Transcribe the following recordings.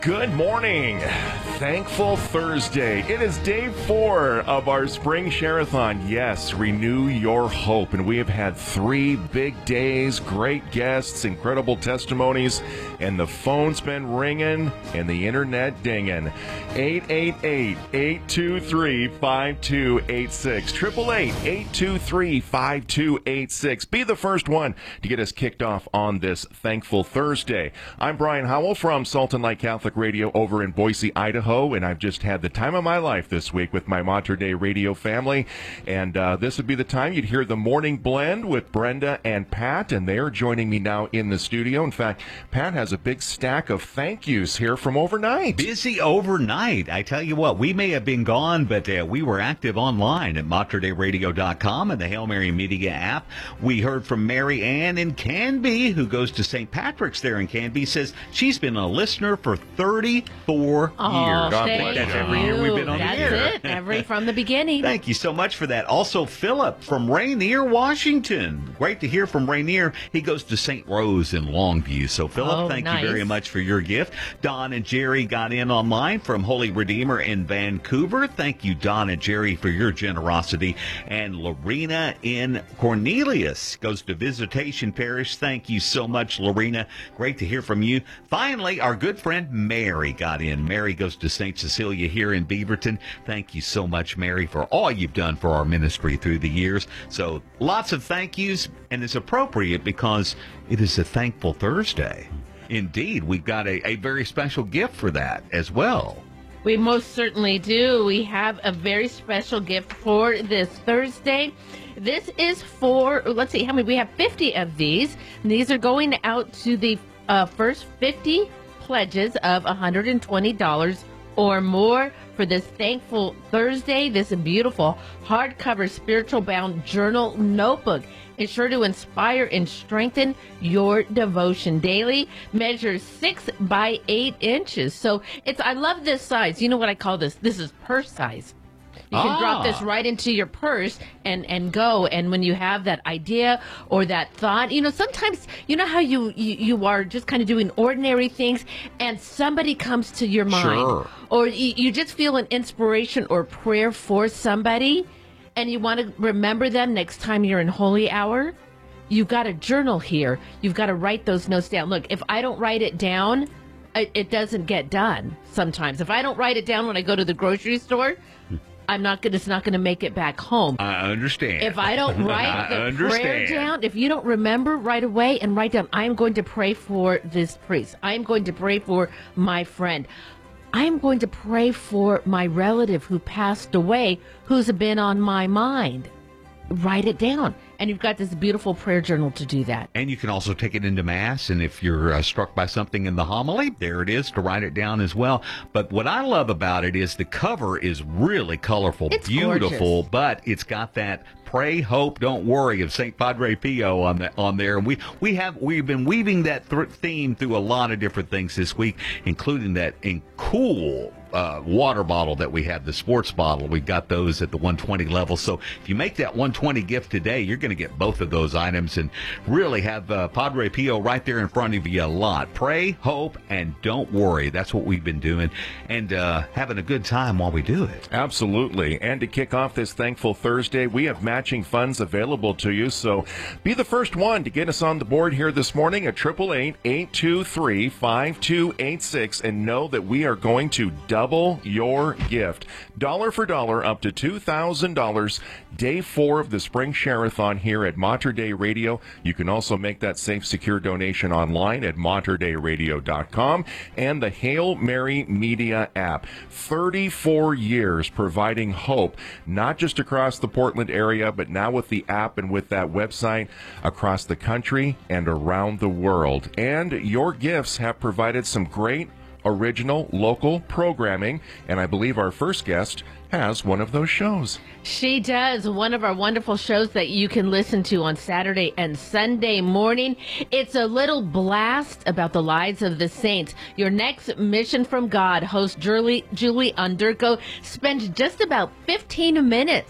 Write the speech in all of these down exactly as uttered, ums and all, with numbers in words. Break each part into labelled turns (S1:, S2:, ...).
S1: Good morning. Thankful Thursday. It is day four of our Spring Share-a-thon. Yes, renew your hope. And we have had three big days, great guests, incredible testimonies, and the phone's been ringing and the internet dinging. eight eight eight, eight two three, five two eight six. eight eight eight, eight two three, five two eight six. Be the first one to get us kicked off on this Thankful Thursday. I'm Brian Howell from Salt and Light Catholic Radio over in Boise, Idaho, and I've just had the time of my life this week with my Mater Dei Radio family, and uh, this would be the time you'd hear the Morning Blend with Brenda and Pat, and they're joining me now in the studio. In fact, Pat has a big stack of thank yous here from overnight.
S2: Busy overnight. I tell you what, we may have been gone, but uh, we were active online at mater dei radio dot com and the Hail Mary Media app. We heard from Mary Ann in Canby, who goes to Saint Patrick's there in Canby, says she's been a listener for thirty-four
S3: oh,
S2: years.
S1: God
S3: thank
S2: That's
S3: you.
S2: every year we've been on
S3: That's
S2: the air.
S3: it. Every from the beginning.
S2: Thank you so much for that. Also, Philip from Rainier, Washington. Great to hear from Rainier. He goes to Saint Rose in Longview. So, Philip,
S3: Oh,
S2: thank
S3: nice.
S2: you very much for your gift. Don and Jerry got in online from Holy Redeemer in Vancouver. Thank you, Don and Jerry, for your generosity. And Lorena in Cornelius goes to Visitation Parish. Thank you so much, Lorena. Great to hear from you. Finally, our good friend Mary got in. Mary goes to Saint Cecilia here in Beaverton. Thank you so much, Mary, for all you've done for our ministry through the years. So lots of thank yous, and it's appropriate because it is a Thankful Thursday. Indeed, we've got a, a very special gift for that as well.
S3: We most certainly do. We have a very special gift for this Thursday. This is for, let's see, how many? We have fifty of these. And these are going out to the uh, first fifty pledges of one hundred twenty dollars or more for this Thankful Thursday. This beautiful hardcover spiritual bound journal notebook is sure to inspire and strengthen your devotion daily. Measures six by eight inches. So it's, I love this size. You know what I call this? This is purse size. You can
S2: Ah.
S3: drop this right into your purse and, and go. And when you have that idea or that thought, you know, sometimes, you know how you, you, you are just kind of doing ordinary things and somebody comes to your mind.
S2: Sure.
S3: Or you, you just feel an inspiration or prayer for somebody and you want to remember them next time you're in Holy Hour. You've got a journal here. You've got to write those notes down. Look, if I don't write it down, it, it doesn't get done sometimes. If I don't write it down when I go to the grocery store, I'm not gonna, it's not going to make it back home.
S2: I understand.
S3: If I don't write
S2: I
S3: the
S2: understand.
S3: prayer down, if you don't remember right away and write down, I am going to pray for this priest. I am going to pray for my friend. I am going to pray for my relative who passed away, who's been on my mind. Write it down. And you've got this beautiful prayer journal to do that.
S2: And you can also take it into Mass, and if you're uh, struck by something in the homily, there it is to write it down as well. But what I love about it is the cover is really colorful,
S3: It's
S2: beautiful,
S3: gorgeous.
S2: but it's got that pray, hope, don't worry of Saint Padre Pio on the, on there. And we we have we've been weaving that th- theme through a lot of different things this week, including that in cool uh, water bottle that we have, the sports bottle. We've got those at the one twenty level. So if you make that one twenty gift today, you're going to get both of those items and really have uh, Padre Pio right there in front of you a lot. Pray, hope, and don't worry. That's what we've been doing, and uh, having a good time while we do it.
S1: Absolutely. And to kick off this Thankful Thursday, we have matching funds available to you. So be the first one to get us on the board here this morning at eight eight eight, eight two three, five two eight six and know that we are going to double your gift. Dollar for dollar up to two thousand dollars. Day four of the Spring Share-a-thon here at Mater Dei Radio. You can also make that safe, secure donation online at mater dei radio dot com and the Hail Mary Media app. thirty-four years providing hope, not just across the Portland area, but now with the app and with that website across the country and around the world. And your gifts have provided some great original local programming, and I believe our first guest has one of those shows.
S3: She does. One of our wonderful shows that you can listen to on Saturday and Sunday morning. It's a little blast about the lives of the saints. Your next mission from God, host Julie, Julie Undergo, spends just about fifteen minutes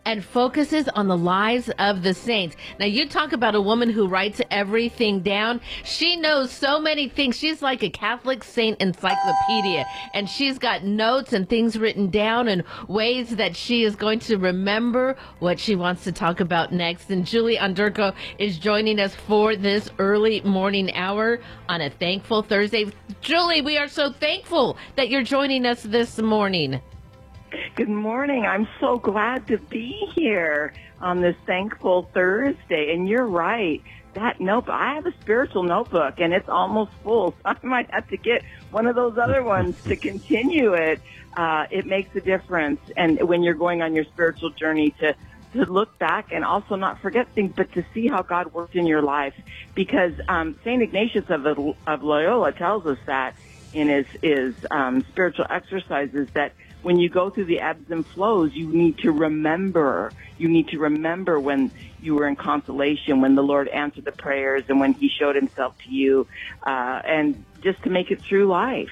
S3: and focuses on the lives of the saints. Now, you talk about a woman who writes everything down. She knows so many things. She's like a Catholic saint encyclopedia, and she's got notes and things written down and ways that she is going to remember what she wants to talk about next. And Julie Onderko is joining us for this early morning hour on a Thankful Thursday. Julie, we are so thankful that you're joining us this morning.
S4: Good morning. I'm so glad to be here on this Thankful Thursday. And you're right. That notebook, I have a spiritual notebook, and it's almost full. So I might have to get one of those other ones to continue it. Uh, it makes a difference. And when you're going on your spiritual journey, to to look back and also not forget things, but to see how God worked in your life. Because um, Saint Ignatius of, of Loyola tells us that in his, his um, spiritual exercises, that when you go through the ebbs and flows, you need to remember. You need to remember when you were in consolation, when the Lord answered the prayers, and when he showed himself to you, uh, and just to make it through life.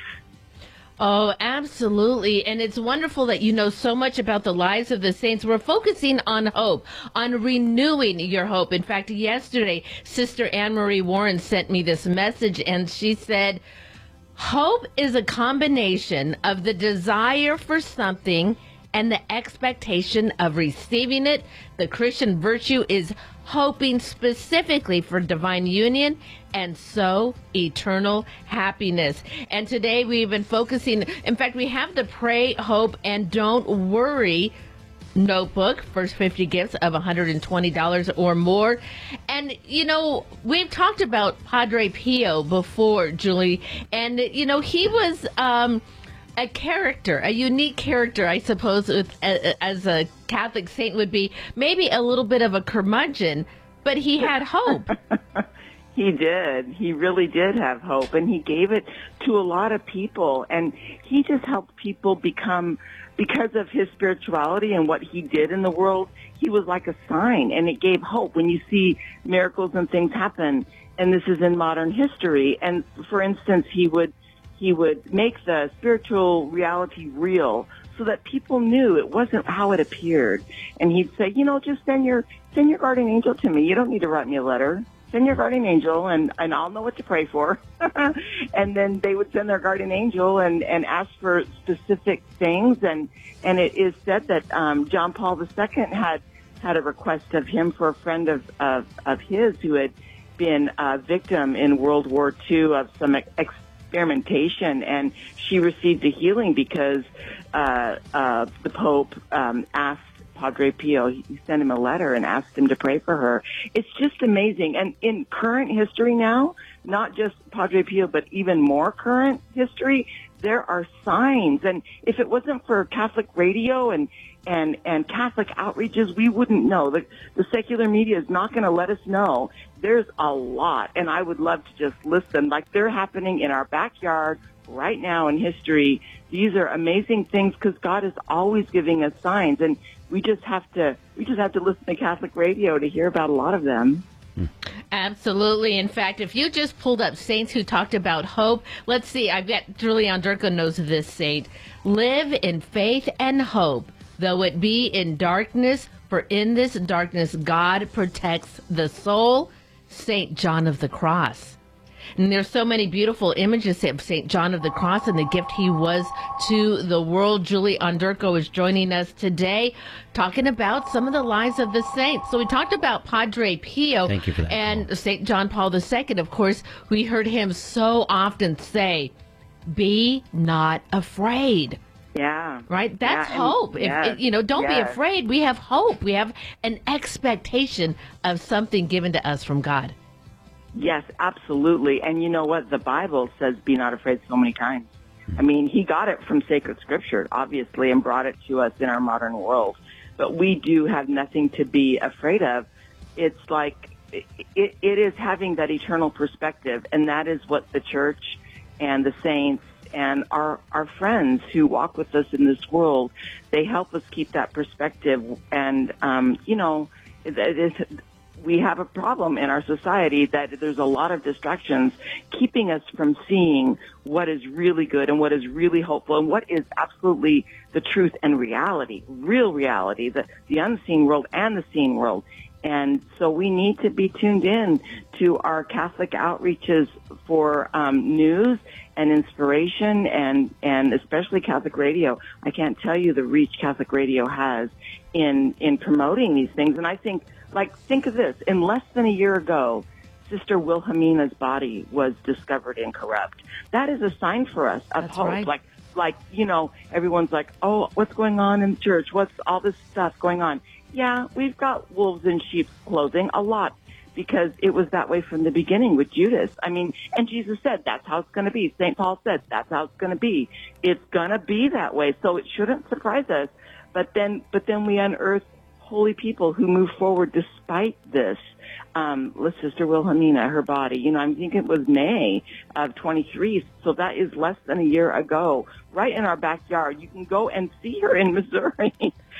S3: Oh, absolutely. And it's wonderful that you know so much about the lives of the saints. We're focusing on hope, on renewing your hope. In fact, yesterday, Sister Anne Marie Warren sent me this message, and she said, hope is a combination of the desire for something and the expectation of receiving it. The Christian virtue is hoping specifically for divine union and so eternal happiness. And today we've been focusing, in fact, we have the Pray, Hope, and Don't Worry notebook, first fifty gifts of one hundred twenty dollars or more. And, you know, we've talked about Padre Pio before, Julie, and, you know, he was um, a character, a unique character, I suppose, with, uh, as a Catholic saint would be, maybe a little bit of a curmudgeon, but he had hope.
S4: He did. He really did have hope, and he gave it to a lot of people, and he just helped people become, because of his spirituality and what he did in the world, he was like a sign, and it gave hope when you see miracles and things happen. And this is in modern history. And for instance, he would he would make the spiritual reality real so that people knew it wasn't how it appeared. And he'd say, you know, just send your send your guardian angel to me. You don't need to write me a letter. Send your guardian angel, and, and I'll know what to pray for. And then they would send their guardian angel and, and ask for specific things. And, and it is said that um, John Paul the Second had had a request of him for a friend of, of, of his who had been a victim in World War Two of some experimentation. And she received a healing because uh, uh, the Pope um, asked Padre Pio, he sent him a letter and asked him to pray for her. It's just amazing. And in current history now, not just Padre Pio, but even more current history, there are signs. And if it wasn't for Catholic radio and and, and Catholic outreaches, we wouldn't know. The, the secular media is not going to let us know. There's a lot, and I would love to just list them. Like, they're happening in our backyard right now in history. These are amazing things because God is always giving us signs, and we just have to we just have to listen to Catholic radio to hear about a lot of them.
S3: Absolutely. In fact, if you just pulled up saints who talked about hope, let's see, I bet Julie Onderko knows this saint. Live in faith and hope, though it be in darkness, for in this darkness God protects the soul. Saint John of the Cross. And there's so many beautiful images of Saint John of the Cross and the gift he was to the world. Julie Onderko is joining us today talking about some of the lives of the saints. So we talked about Padre Pio.
S2: Thank you for that,
S3: and Saint John Paul the Second. Of course, we heard him so often say, be not afraid.
S4: Yeah.
S3: Right? That's
S4: yeah, and,
S3: hope. If,
S4: yes,
S3: if, you know, don't
S4: yes.
S3: be afraid. We have hope. We have an expectation of something given to us from God.
S4: Yes, absolutely. And you know what? The Bible says be not afraid so many times. I mean, he got it from sacred scripture, obviously, and brought it to us in our modern world. But we do have nothing to be afraid of. It's like, it, it is having that eternal perspective, and that is what the church and the saints and our, our friends who walk with us in this world, they help us keep that perspective. And, um, you know, it, it is, we have a problem in our society that there's a lot of distractions keeping us from seeing what is really good and what is really hopeful and what is absolutely the truth and reality, real reality, the, the unseen world and the seen world. And so we need to be tuned in to our Catholic outreaches for um, news and inspiration, and, and especially Catholic radio. I can't tell you the reach Catholic radio has in, in promoting these things. And I think, like, think of this. In less than a year ago, Sister Wilhelmina's body was discovered incorrupt. That is a sign for us of
S3: That's
S4: hope.
S3: right.
S4: Like, like, you know, everyone's like, oh, what's going on in the church? What's all this stuff going on? Yeah, we've got wolves in sheep's clothing a lot, because it was that way from the beginning with Judas. I mean, and Jesus said that's how it's going to be. Saint Paul said that's how it's going to be. It's going to be that way, so it shouldn't surprise us. But then, but then we unearth holy people who move forward despite this. Um, with Sister Wilhelmina, her body, you know, I think it was May of twenty-three, so that is less than a year ago, right in our backyard. You can go and see her in Missouri.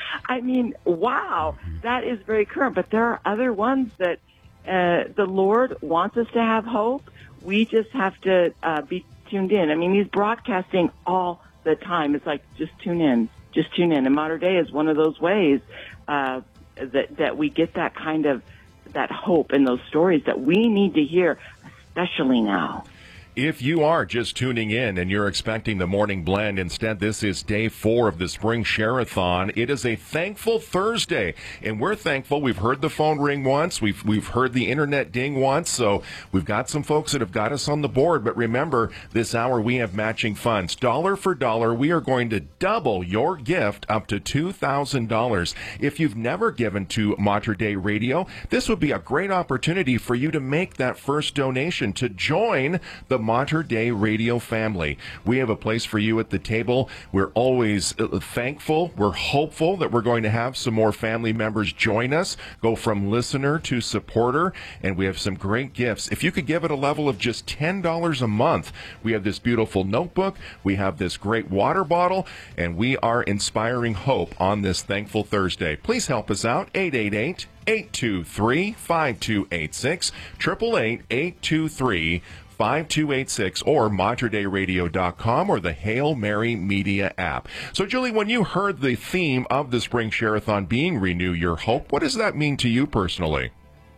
S4: I mean, wow, that is very current. But there are other ones that uh, the Lord wants us to have hope. We just have to uh, be tuned in. I mean, he's broadcasting all the time. It's like, just tune in, just tune in. And Modern Day is one of those ways uh, that that we get that kind of that hope in those stories that we need to hear, especially now.
S1: If you are just tuning in and you're expecting the morning blend, instead, this is day four of the Spring Share-a-thon. It is a thankful Thursday, and we're thankful. We've heard the phone ring once. We've we've heard the internet ding once, so we've got some folks that have got us on the board. But remember, this hour we have matching funds. Dollar for dollar, we are going to double your gift up to two thousand dollars. If you've never given to Mater Dei Radio, this would be a great opportunity for you to make that first donation to join the Mater Dei Radio family. We have a place for you at the table. We're always thankful. We're hopeful that we're going to have some more family members join us, go from listener to supporter, and we have some great gifts. If you could give it a level of just ten dollars a month, we have this beautiful notebook, we have this great water bottle, and we are inspiring hope on this Thankful Thursday. Please help us out. eight eight eight, eight two three, five two eight six, eight eight eight, eight two three, five two eight six, or mater dei radio dot com, or the Hail Mary Media app. So, Julie, when you heard the theme of the Spring Share-a-thon being Renew Your Hope, what does that mean to you personally?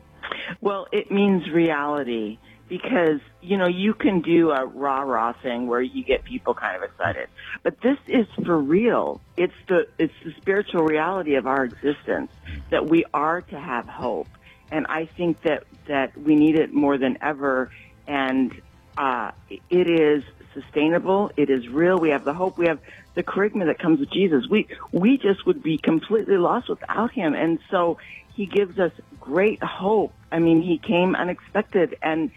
S4: Well, it means reality, because, you know, you can do a rah-rah thing where you get people kind of excited. But this is for real. It's the, it's the spiritual reality of our existence, that we are to have hope. And I think that, that we need it more than ever. And uh, it is sustainable. It is real. We have the hope. We have the charisma that comes with Jesus. We we just would be completely lost without him. And so he gives us great hope. I mean, he came unexpected, and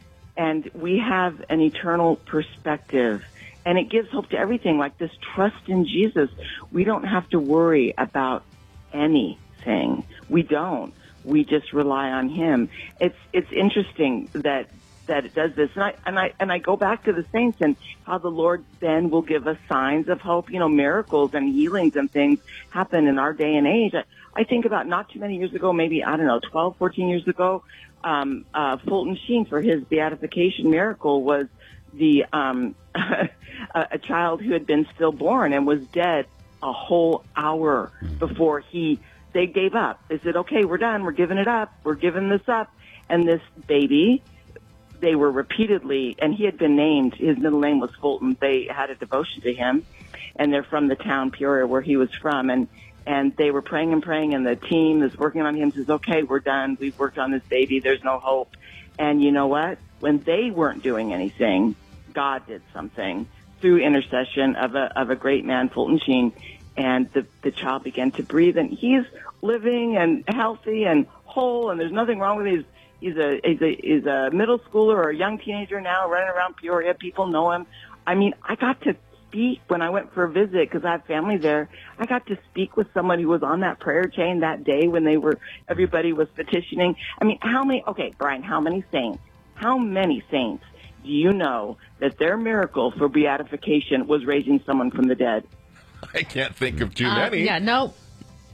S4: and we have an eternal perspective. And it gives hope to everything, like this trust in Jesus. We don't have to worry about anything. We don't. We just rely on him. It's it's interesting that that it does this. And I, and I, and I go back to the saints and how the Lord then will give us signs of hope. You know, miracles and healings and things happen in our day and age. I, I think about not too many years ago, maybe, I don't know, twelve, fourteen years ago, um, uh, Fulton Sheen, for his beatification miracle, was the, um, a, a child who had been stillborn and was dead a whole hour before he, they gave up. They said, okay, we're done. We're giving it up. We're giving this up. And this baby, they were repeatedly, and he had been named, his middle name was Fulton. They had a devotion to him, and they're from the town, Peoria, where he was from. And, and they were praying and praying, and the team is working on him, says, okay, we're done. We've worked on this baby. There's no hope. And you know what? When they weren't doing anything, God did something through intercession of a, of a great man, Fulton Sheen, and the, the child began to breathe, and he's living and healthy and whole, and there's nothing wrong with his. He's a, he's a, he's a middle schooler or a young teenager now running around Peoria. People know him. I mean, I got to speak when I went for a visit because I have family there. I got to speak with someone who was on that prayer chain that day when they were, everybody was petitioning. I mean, how many, okay, Brian, how many saints, how many saints do you know that their miracle for beatification was raising someone from the dead?
S1: I can't think of too
S3: Uh,
S1: many.
S3: yeah, no.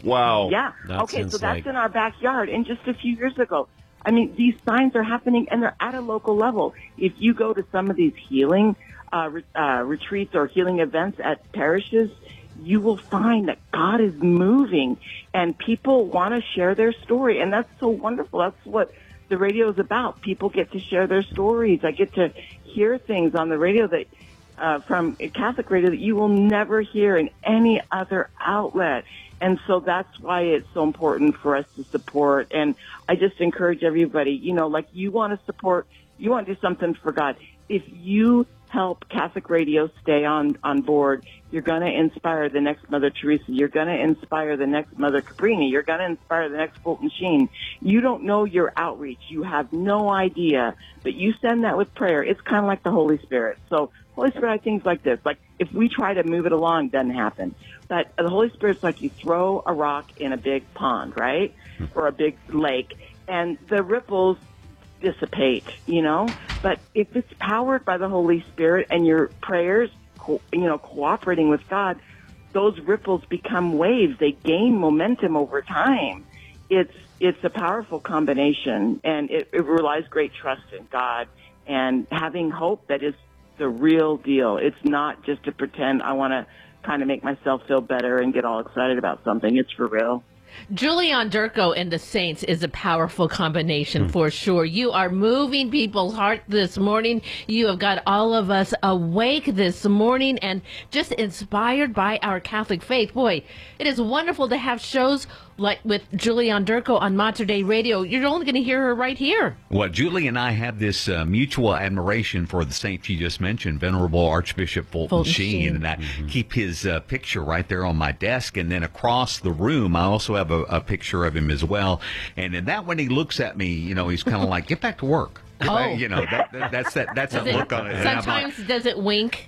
S1: Wow.
S4: Yeah.
S5: That
S4: okay, so
S5: sounds
S4: that's
S5: like-
S4: in our backyard. And just a few years ago, I mean, these signs are happening, and they're at a local level. If you go to some of these healing uh, re- uh, retreats or healing events at parishes, you will find that God is moving, and people want to share their story, and that's so wonderful. That's what the radio is about. People get to share their stories. I get to hear things on the radio that uh, from Catholic radio that you will never hear in any other outlet. And so that's why it's so important for us to support. And I just encourage everybody, you know, like you want to support, you want to do something for God. If you help Catholic radio stay on, on board, you're going to inspire the next Mother Teresa. You're going to inspire the next Mother Cabrini. You're going to inspire the next Fulton Sheen. You don't know your outreach. You have no idea. But you send that with prayer. It's kind of like the Holy Spirit. So Holy Spirit, I think like this. Like if we try to move it along, it doesn't happen. But the Holy Spirit's like you throw a rock in a big pond, right? Or a big lake. And the ripples dissipate, you know? But if it's powered by the Holy Spirit and your prayers, co- you know, cooperating with God, those ripples become waves. They gain momentum over time. It's it's a powerful combination, and it, it relies great trust in God and having hope that is the real deal. It's not just to pretend I want to kind of make myself feel better and get all excited about something. It's for real.
S3: Julian Durko and the Saints is a powerful combination for sure. You are moving people's heart this morning. You have got all of us awake this morning and just inspired by our Catholic faith. Boy, it is wonderful to have shows like with Julian Durko on Mater Dei Radio. You're only going to hear her right here.
S2: Well, Julie and I have this uh, mutual admiration for the saint you just mentioned, Venerable Archbishop Fulton,
S3: Fulton
S2: Sheen,
S3: Sheen.
S2: and I keep his uh, picture right there on my desk. And then across the room, I also have a, a picture of him as well. And in that, when he looks at me, you know, he's kind of like, "Get back to work."
S3: Oh.
S2: You know, that, that, that's that. That's
S3: Does
S2: that
S3: it-
S2: look on it. And I'm like,
S3: sometimes does it wink?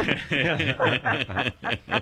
S2: yeah.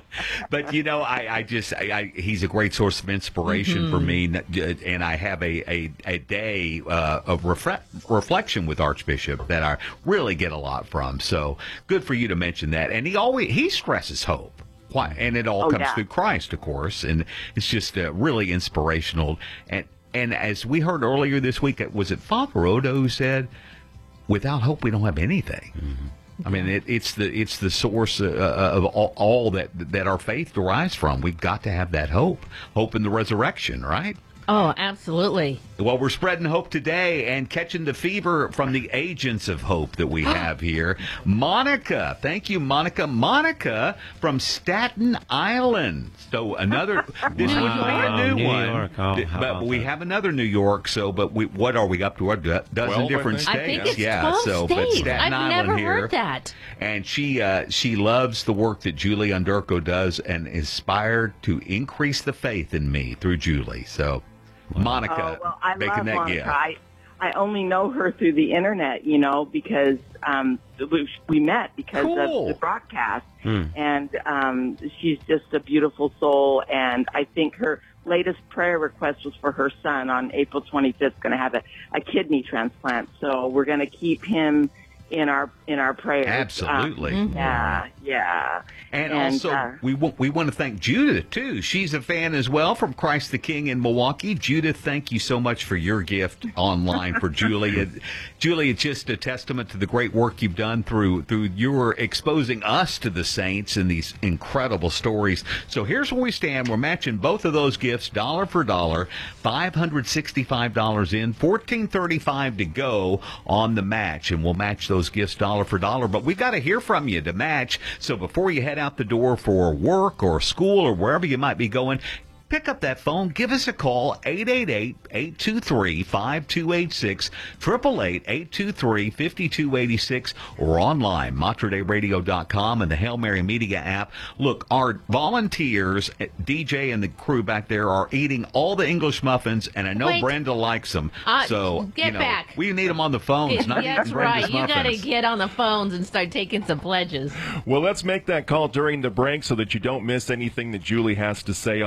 S2: But you know, I, I just I, I, he's a great source of inspiration for me, and I have a a, a day uh, of refre- reflection with Archbishop that I really get a lot from. So good for you to mention that. And he always he stresses hope. Why? And it all
S4: Oh,
S2: comes
S4: yeah.
S2: through Christ, of course, and it's just uh, really inspirational. And and as we heard earlier this week, was it Father Odo who said, "Without hope, we don't have anything." I mean, it, it's the it's the source uh, of all, all that that our faith derives from. We've got to have that hope, hope in the resurrection, right?
S3: Oh, absolutely.
S2: Well, we're spreading hope today and catching the fever from the agents of hope that we have here. Monica, thank you, Monica. Monica from Staten Island. So another, this
S5: Wow.
S2: was a brand new
S5: New
S2: one.
S5: York. Oh,
S2: Th-
S5: how
S2: but
S5: about
S2: we
S5: that?
S2: have another New York. So, but we, what are we up to? A do- dozen
S1: twelve, I
S2: different
S1: think.
S2: states.
S3: I think it's
S2: yeah.
S3: twelve
S2: So, but
S3: states.
S2: Staten
S3: I've
S2: Island
S3: never
S2: here.
S3: heard that.
S2: And she uh, she loves the work that Julie Underco does and inspired to increase the faith in me through Julie. So, Monica,
S4: Oh, well, I
S2: making
S4: love
S2: that
S4: Monica.
S2: gift.
S4: I, I only know her through the internet, you know, because um, we, we met because
S2: Cool.
S4: of the broadcast. And um, she's just a beautiful soul. And I think her latest prayer request was for her son on April twenty-fifth, going to have a, a kidney transplant. So we're going to keep him in our in our prayers.
S2: Absolutely.
S4: Um, yeah, yeah.
S2: And,
S4: And,
S2: also,
S4: uh,
S2: we w- we want to thank Judith, too. She's a fan as well from Christ the King in Milwaukee. Judith, thank you so much for your gift online for Julie. It, Julie, it's just a testament to the great work you've done through through your exposing us to the saints and these incredible stories. So here's where we stand. We're matching both of those gifts dollar for dollar, five hundred sixty-five dollars in, fourteen thirty-five to go on the match, and we'll match those gifts dollar for dollar. But we got to hear from you to match. So before you head out the door for work or school or wherever you might be going, pick up that phone, give us a call, eight eight eight, eight two three, five two eight six, eight eight eight, eight two three, five two eight six, or online, mater dei radio dot com and the Hail Mary Media app. Look, our volunteers, D J and the crew back there, are eating all the English muffins, and I know
S3: Wait.
S2: Brenda likes them.
S3: Uh,
S2: so,
S3: get
S2: you know,
S3: back.
S2: we need them on the phones, not
S3: That's
S2: eating
S3: right.
S2: Brenda's
S3: You got to
S2: muffins.
S3: get on the phones and start taking some pledges.
S1: Well, let's make that call during the break so that you don't miss anything that Julie has to say on the other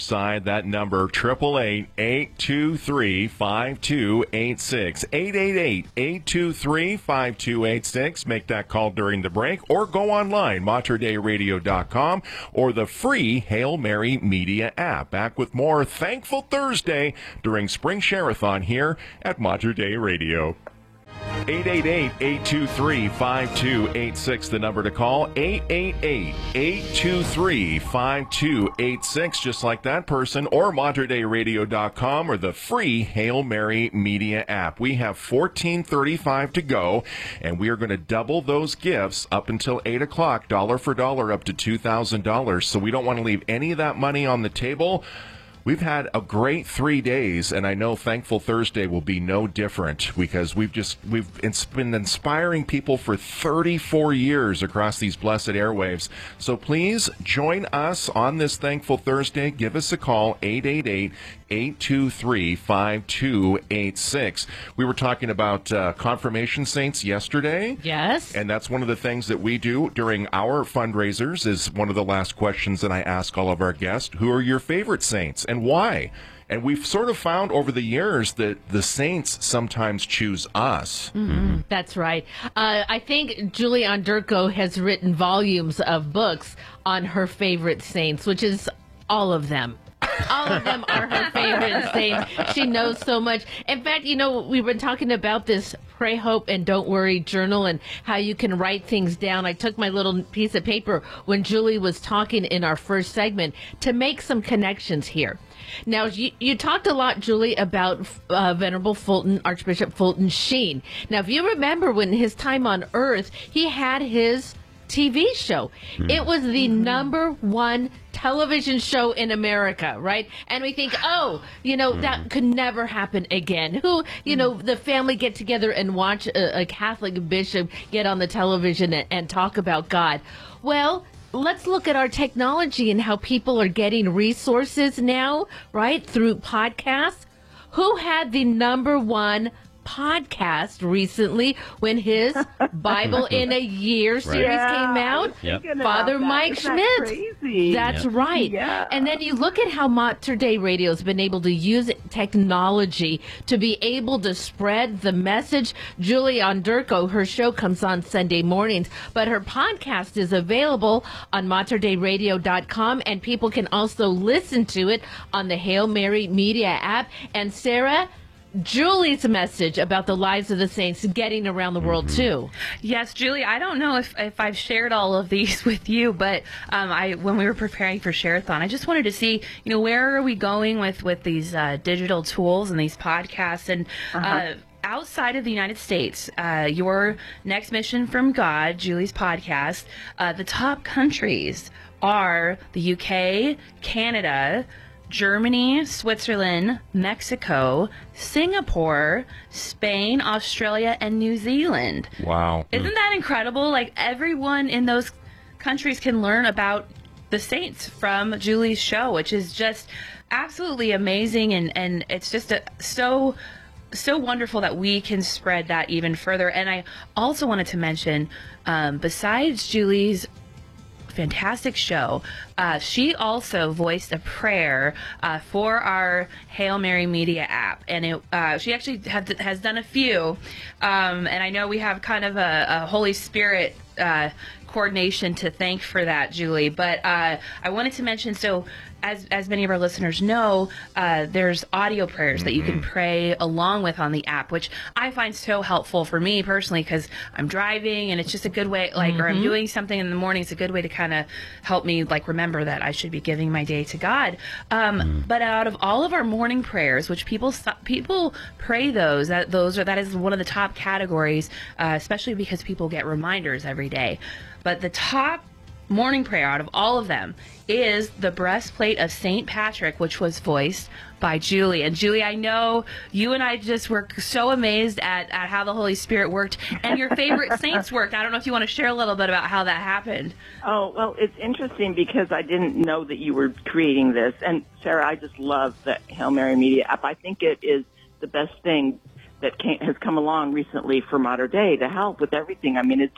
S1: side. That number, eight eight eight, eight two three, five two eight six. eight eight eight, eight two three, five two eight six. Make that call during the break or go online, mater dei radio dot com or the free Hail Mary Media app. Back with more Thankful Thursday during Spring Share-a-thon here at Mater Dei Radio. eight eight eight, eight two three, five two eight six, the number to call. eight eight eight, eight two three, five two eight six, just like that person, or mater dei radio dot com or the free Hail Mary Media app. We have fourteen thirty-five to go, and we are going to double those gifts up until eight o'clock, dollar for dollar, up to two thousand dollars. So we don't want to leave any of that money on the table. We've had a great three days, and I know Thankful Thursday will be no different because we've just we've it's been inspiring people for thirty-four years across these blessed airwaves. So please join us on this Thankful Thursday. Give us a call, eight eight eight, eight two three, five two eight six. We were talking about uh, confirmation saints yesterday.
S3: Yes.
S1: And that's one of the things that we do during our fundraisers is one of the last questions that I ask all of our guests. Who are your favorite saints and why? And we've sort of found over the years that the saints sometimes choose us.
S3: Mm-hmm. That's right. Uh, I think Julie Onderko has written volumes of books on her favorite saints, which is all of them. All of them are her favorite saints. She knows so much. In fact, you know, we've been talking about this Pray, Hope, and Don't Worry journal and how you can write things down. I took my little piece of paper when Julie was talking in our first segment to make some connections here. Now, you, you talked a lot, Julie, about uh, Venerable Fulton, Archbishop Fulton Sheen. Now, if you remember when his time on Earth, he had his T V show. Mm. It was the mm. number one television show in America, right? And we think, oh, you know, mm. that could never happen again. Who, you mm. know, the family get together and watch a, a Catholic bishop get on the television and, and talk about God. Well, let's look at our technology and how people are getting resources now, right, through podcasts. Who had the number one podcast recently when his Bible in a Year series
S4: yeah,
S3: came out?
S4: Yep.
S3: Father
S4: that.
S3: Mike
S4: Isn't
S3: Schmidt.
S4: That crazy?
S3: That's
S4: yep.
S3: right.
S4: Yeah.
S3: And then you look at how Mater Dei Radio has been able to use technology to be able to spread the message. Julie Onderko, her show comes on Sunday mornings, but her podcast is available on mater dei radio dot com, and people can also listen to it on the Hail Mary Media app. And Sarah, Julie's message about the lives of the saints getting around the world too.
S5: Yes, Julie, I don't know if, if I've shared all of these with you, but um, I when we were preparing for Share-a-thon, I just wanted to see, you know, where are we going with, with these uh, digital tools and these podcasts and uh-huh. uh, outside of the United States, uh, your Next Mission from God, Julie's podcast, uh, the top countries are the U K, Canada, Germany, Switzerland, Mexico, Singapore, Spain, Australia, and New Zealand.
S1: Wow.
S5: Isn't that incredible? Like, everyone in those countries can learn about the saints from Julie's show, which is just absolutely amazing. And, and it's just a, so, so wonderful that we can spread that even further. And I also wanted to mention, um, besides Julie's fantastic show, uh, she also voiced a prayer uh, for our Hail Mary Media app, and it, uh, she actually have, has done a few, um, and I know we have kind of a, a Holy Spirit uh, coordination to thank for that, Julie, but uh, I wanted to mention, so as as many of our listeners know, uh, there's audio prayers mm-hmm. that you can pray along with on the app, which I find so helpful for me personally because I'm driving and it's just a good way, like, mm-hmm. or I'm doing something in the morning. It's a good way to kind of help me, like, remember that I should be giving my day to God. Um, mm-hmm. But out of all of our morning prayers, which people people pray those, that those are that is one of the top categories, uh, especially because people get reminders every day. But the top morning prayer out of all of them is the breastplate of Saint Patrick, which was voiced by Julie. And Julie, I know you and I just were so amazed at, at how the Holy Spirit worked and your favorite saints worked. I don't know if you want to share a little bit about how that happened.
S4: Oh, well, it's interesting because I didn't know that you were creating this. And Sarah, I just love the Hail Mary Media app. I think it is the best thing that came, has come along recently for Mater Dei to help with everything. I mean, it's just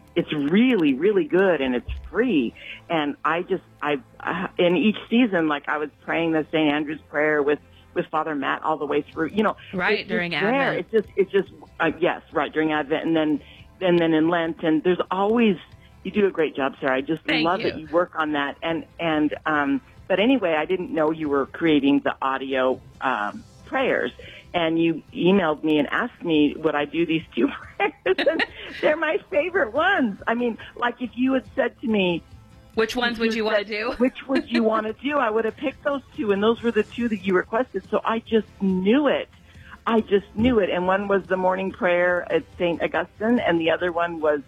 S4: it's really, really good, and it's free. And I just, I, I in each season, like I was praying the Saint Andrew's prayer with, with Father Matt all the way through, you know.
S5: Right, during
S4: there.
S5: Advent.
S4: It's just, it's just, uh, yes, right, during Advent, and then, and then in Lent, and there's always, you do a great job, Sarah. I just
S5: Thank
S4: love
S5: you.
S4: that you work on that. And, and, um, but anyway, I didn't know you were creating the audio, um, prayers. And you emailed me and asked me, would I do these two prayers? And they're my favorite ones. I mean, like if you had said to me,
S5: Which ones would you want to do?
S4: which would you want to do? I would have picked those two, and those were the two that you requested. So I just knew it. I just knew it. And one was the morning prayer at Saint Augustine, and the other one was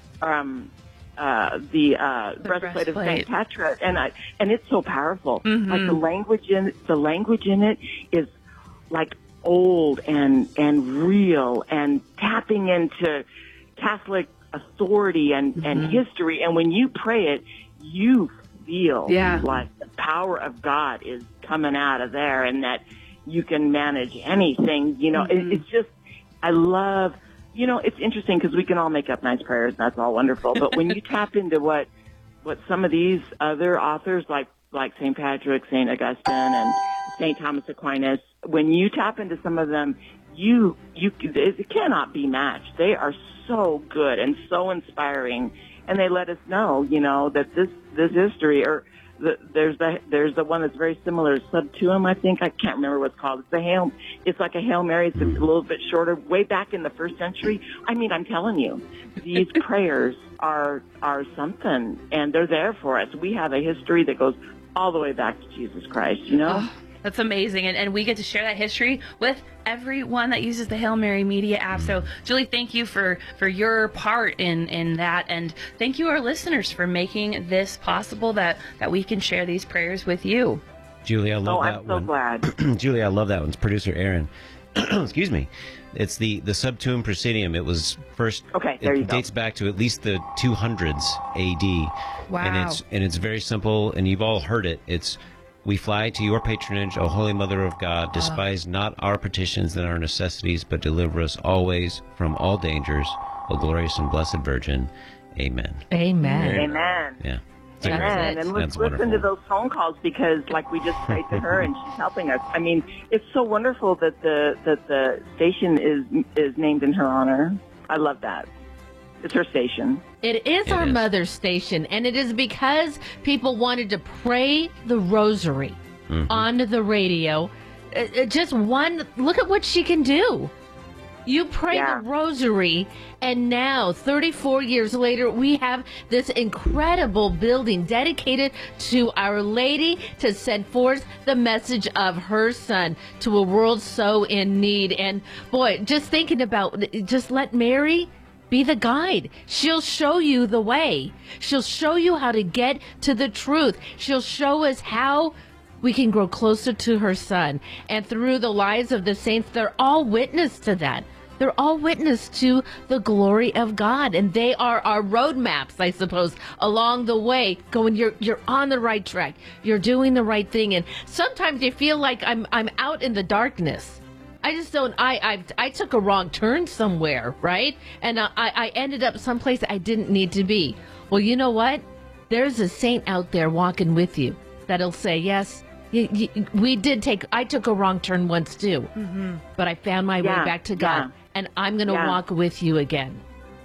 S4: um, uh, the, uh,
S5: The
S4: breastplate, of
S5: breastplate.
S4: Saint Petra. And I, and it's so powerful.
S5: Mhm.
S4: Like the language in the language in it is like old and and real, and tapping into Catholic authority and,
S5: Mm-hmm.
S4: and history. And when you pray it, you feel
S5: Yeah.
S4: like the power of God is coming out of there, and that you can manage anything. You know,
S5: Mm-hmm.
S4: it, it's just, I love, you know, it's interesting because we can all make up nice prayers. And that's all wonderful. But when you tap into what, what some of these other authors like, like Saint Patrick, Saint Augustine, and Saint Thomas Aquinas, when you tap into some of them, you, you, it cannot be matched. They are so good and so inspiring. And they let us know, you know, that this, this history, or the, there's the, there's the one that's very similar, Subtuum, I think. I can't remember what it's called. It's a Hail, it's like a Hail Mary. It's a little bit shorter, way back in the first century. I mean, I'm telling you, these prayers are, are something, and they're there for us. We have a history that goes all the way back to Jesus Christ, you know?
S5: Oh, that's amazing. And, and we get to share that history with everyone that uses the Hail Mary Media app. So, Julie, thank you for, for your part in, in that. And thank you, our listeners, for making this possible, that, that we can share these prayers with you.
S6: Julie, I love
S4: Oh,
S6: that
S4: I'm so
S6: one.
S4: glad.
S6: Julie, I love that one. It's producer Aaron. Excuse me. It's the, the Subtuum Presidium. It was first.
S4: Okay, there
S6: it
S4: you go.
S6: dates back to at least the two hundreds A D.
S5: Wow.
S6: And it's and it's very simple, and you've all heard it. It's, we fly to your patronage, O Holy Mother of God. Despise not our petitions and our necessities, but deliver us always from all dangers, O glorious and blessed Virgin. Amen.
S3: Amen.
S4: Amen.
S6: Yeah. It's a
S3: That's
S6: great-
S4: Amen.
S3: it.
S4: And
S6: That's
S4: let's listen to
S6: wonderful.
S4: those phone calls, because, like, we just prayed to her and she's helping us. I mean, it's so wonderful that the that the station is is named in her honor. I love that. It's her station.
S3: It is
S6: It
S3: our
S6: is.
S3: mother's station, and it is because people wanted to pray the rosary
S6: Mhm.
S3: on the radio. Uh, uh, just one, look at what she can do. You pray
S4: Yeah.
S3: the rosary, and now, thirty-four years later, we have this incredible building dedicated to Our Lady to send forth the message of her Son to a world so in need. And boy, just thinking about, just let Mary be the guide. She'll show you the way. She'll show you how to get to the truth. She'll show us how we can grow closer to her Son. And through the lives of the saints, they're all witness to that. They're all witness to the glory of God. And they are our roadmaps, I suppose, along the way, going, you're you're on the right track. You're doing the right thing. And sometimes you feel like I'm I'm out in the darkness. I just don't. I I I took a wrong turn somewhere, right? And I I ended up someplace I didn't need to be. Well, you know what? There's a saint out there walking with you that'll say, yes, y y we did take. I took a wrong turn once too, but I found my
S4: Yeah,
S3: way back to God,
S4: yeah.
S3: and I'm going to
S4: Yeah.
S3: walk with you again.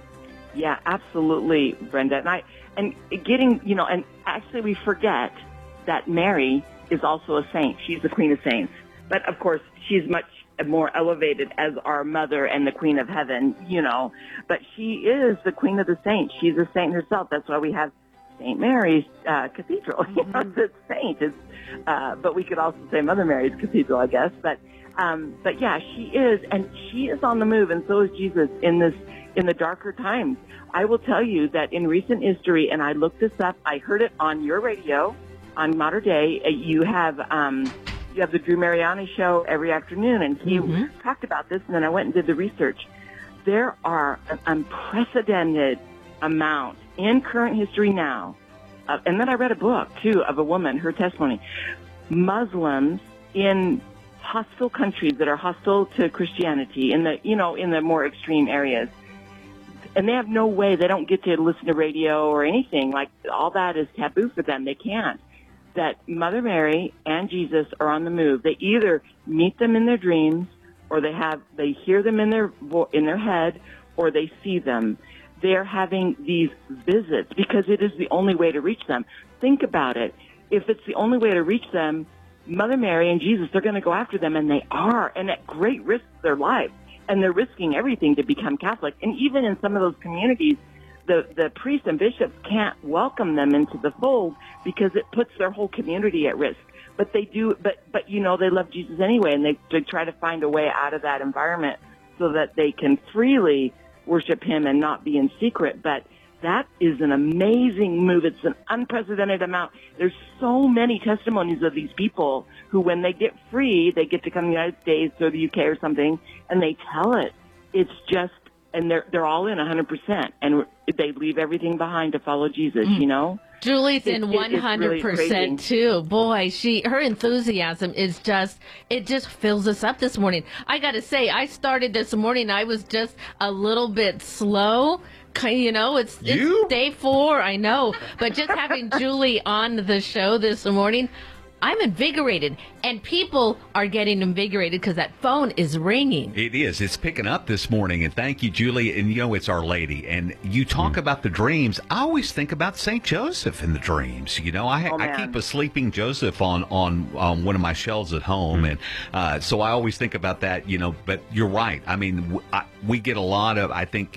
S4: Yeah, absolutely, Brenda. And I and getting, you know, and actually we forget that Mary is also a saint. She's the Queen of Saints. But of course, she's much more elevated as our mother and the Queen of Heaven, you know. But she is the Queen of the Saints. She's a saint herself. That's why we have Saint Mary's uh, Cathedral. You know, it's a saint. It's, uh, but we could also say Mother Mary's Cathedral, I guess. But um, but yeah, she is, and she is on the move, and so is Jesus in this in the darker times. I will tell you that in recent history, and I looked this up. I heard it on your radio on Modern Day. Uh, you have. Um, You have the Drew Mariani show every afternoon, and he
S3: Mhm.
S4: talked about this, and then I went and did the research. There are an unprecedented amount in current history now, uh, and then I read a book, too, of a woman, her testimony. Muslims in hostile countries that are hostile to Christianity, in the, you know, in the more extreme areas, and they have no way. They don't get to listen to radio or anything. Like, all that is taboo for them. They can't. That Mother Mary and Jesus are on the move. They either meet them in their dreams, or they have they hear them in their in their head, or they see them. They're having these visits because it is the only way to reach them. Think about it. If it's the only way to reach them, Mother Mary and Jesus, they're going to go after them, and they are, and at great risk of their lives. And they're risking everything to become Catholic. And even in some of those communities, the, the priests and bishops can't welcome them into the fold because it puts their whole community at risk. But they do, but, but you know, they love Jesus anyway, and they, they try to find a way out of that environment so that they can freely worship him and not be in secret. But that is an amazing move. It's an unprecedented amount. There's so many testimonies of these people who, when they get free, they get to come to the United States or the U K or something, and they tell it. It's just, and they're they're all in one hundred percent, and they leave everything behind to follow Jesus, you know?
S3: Julie's in
S4: It- it-
S3: one hundred percent
S4: it's really crazy.
S3: too. Boy, she her enthusiasm is just it just fills us up this morning. I got to say, I started this morning. I was just a little bit slow. Ki- You know, it's,
S2: You?
S3: it's day four. I know, but just having Julie on the show this morning, I'm invigorated, and people are getting invigorated because that phone is ringing.
S2: It is. It's picking up this morning, and thank you, Julie. And, you know, it's Our Lady. And you talk about the dreams. I always think about Saint Joseph in the dreams. You know, I,
S4: Oh,
S2: I
S4: man.
S2: keep a sleeping Joseph on, on, on one of my shelves at home. And uh, so I always think about that, you know. But you're right. I mean, w- I, we get a lot of, I think,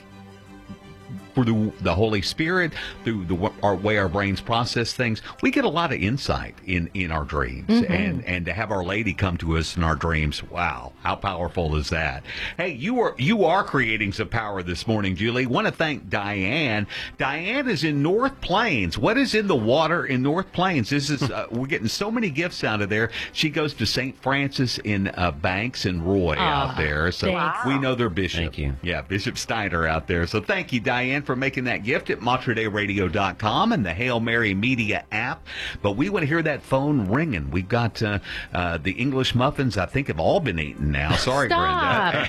S2: through the Holy Spirit, through the w- our way our brains process things, we get a lot of insight in, in our dreams. And and to have Our Lady come to us in our dreams, wow, how powerful is that? Hey, you are you are creating some power this morning, Julie. Want to thank Diane. Diane is in North Plains. What is in the water in North Plains? This is uh, we're getting so many gifts out of there. She goes to Saint Francis in uh, Banks and Roy out there. So
S3: thanks.
S2: we know their bishop.
S6: Thank you.
S2: Yeah, Bishop Steiner out there. So thank you, Diane, for making that gift at Mater Dei Radio dot com and the Hail Mary Media app. But we want to hear that phone ringing. We've got uh, uh, the English muffins, I think, have all been eaten now. Sorry,
S3: Stop.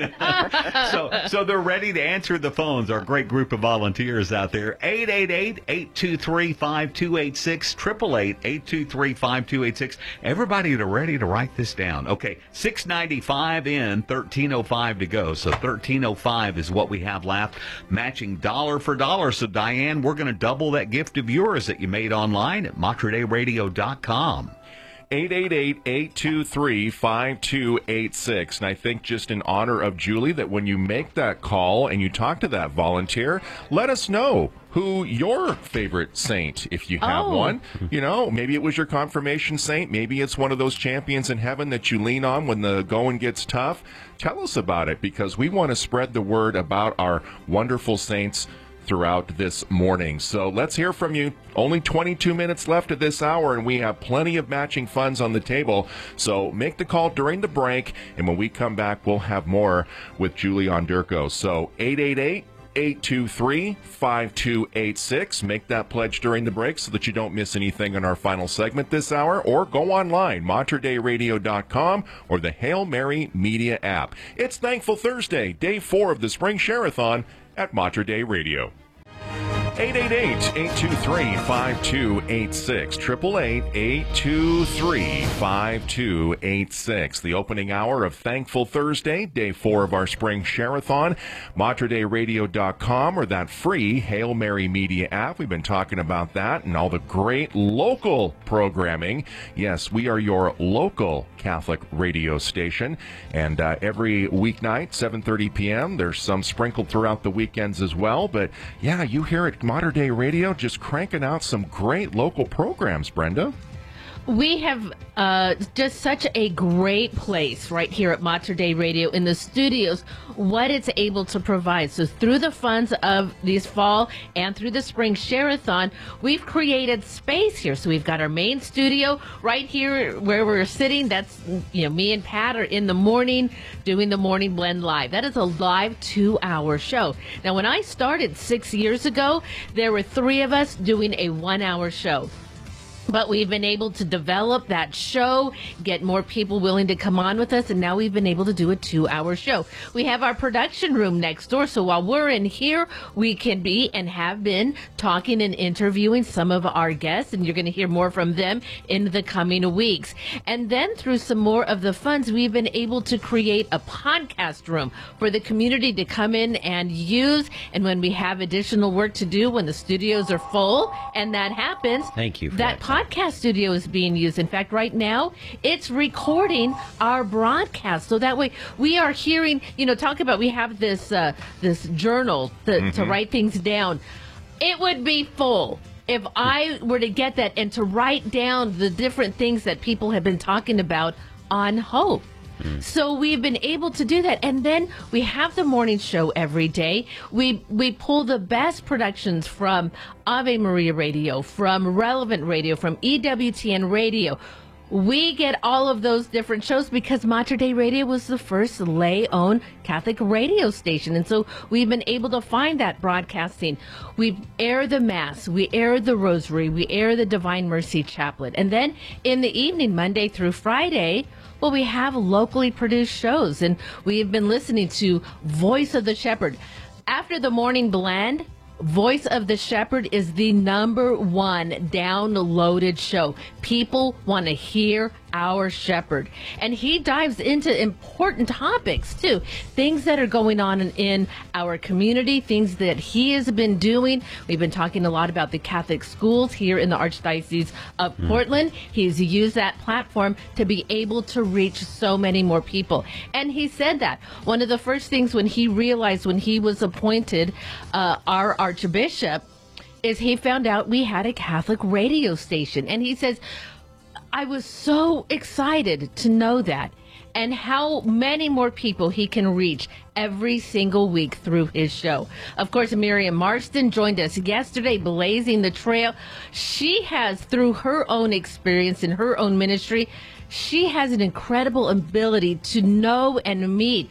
S2: Brenda. so, so they're ready to answer the phones. Our great group of volunteers out there. eight eight eight, eight two three, five two eight six, eight eight eight, eight two three, five two eight six. Everybody are ready to write this down. Okay, six ninety-five in, thirteen oh five to go. So thirteen oh five is what we have left, matching dollar for dollar. So, Diane, we're going to double that gift of yours that you made online at Mater Dei Radio dot com.
S1: eight eight eight, eight two three, five two eight six. And I think just in honor of Julie, that when you make that call and you talk to that volunteer, let us know who your favorite saint, if you have
S3: Oh.
S1: one. You know, maybe it was your confirmation saint. Maybe it's one of those champions in heaven that you lean on when the going gets tough. Tell us about it, because we want to spread the word about our wonderful saints throughout this morning. So let's hear from you. Only twenty-two minutes left of this hour, and we have plenty of matching funds on the table. So make the call during the break, and when we come back, we'll have more with Julie Onderko. So eight eight eight, eight two three, five two eight six. Make that pledge during the break so that you don't miss anything in our final segment this hour, or go online, Mater Dei Radio dot com or the Hail Mary Media app. It's Thankful Thursday, day four of the Spring Share-a-thon at Mater Dei Radio. eight eight eight, eight two three, five two eight six. eight eight eight, eight two three, five two eight six. The opening hour of Thankful Thursday, day four of our Spring Share-a-thon. Mater Dei Radio dot com or that free Hail Mary Media app. We've been talking about that and all the great local programming. Yes, we are your local Catholic radio station. And uh, every weeknight, seven thirty p.m., there's some sprinkled throughout the weekends as well. But yeah, you hear it, Mater Dei Radio just cranking out some great local programs, Brenda.
S3: We have uh, just such a great place right here at Mater Dei Radio in the studios, what it's able to provide. So through the funds of these fall and through the spring share-a-thon, we've created space here. So we've got our main studio right here where we're sitting. That's, you know, me and Pat are in the morning doing the Morning Blend Live. That is a live two-hour show. Now, when I started six years ago, there were three of us doing a one-hour show. But we've been able to develop that show, get more people willing to come on with us, and now we've been able to do a two-hour show. We have our production room next door, so while we're in here, we can be and have been talking and interviewing some of our guests, and you're going to hear more from them in the coming weeks. And then through some more of the funds, we've been able to create a podcast room for the community to come in and use, and when we have additional work to do, when the studios are full, and that happens,
S6: Thank you for
S3: that
S6: that.
S3: podcast studio is being used. In fact, right now, it's recording our broadcast. So that way we are hearing, you know, talk about, we have this uh, this journal to, mm-hmm. to write things down. It would be full if I were to get that and to write down the different things that people have been talking about on Hope. So we've been able to do that. And then we have the morning show every day. We we pull the best productions from Ave Maria Radio, from Relevant Radio, from E W T N Radio. We get all of those different shows because Mater Dei Radio was the first lay-owned Catholic radio station. And so we've been able to find that broadcasting. We air the Mass, we air the Rosary, we air the Divine Mercy Chaplet. And then in the evening, Monday through Friday, well, we have locally produced shows. And we have been listening to Voice of the Shepherd. After the morning blend, Voice of the Shepherd is the number one downloaded show. People want to hear our shepherd. And he dives into important topics, too. Things that are going on in, in our community, things that he has been doing. We've been talking a lot about the Catholic schools here in the Archdiocese of mm. Portland. He's used that platform to be able to reach so many more people. And he said that one of the first things when he realized when he was appointed uh, our Archbishop is he found out we had a Catholic radio station. And he says, I was so excited to know that and how many more people he can reach every single week through his show. Of course, Miriam Marston joined us yesterday, blazing the trail. She has, through her own experience in her own ministry, she has an incredible ability to know and meet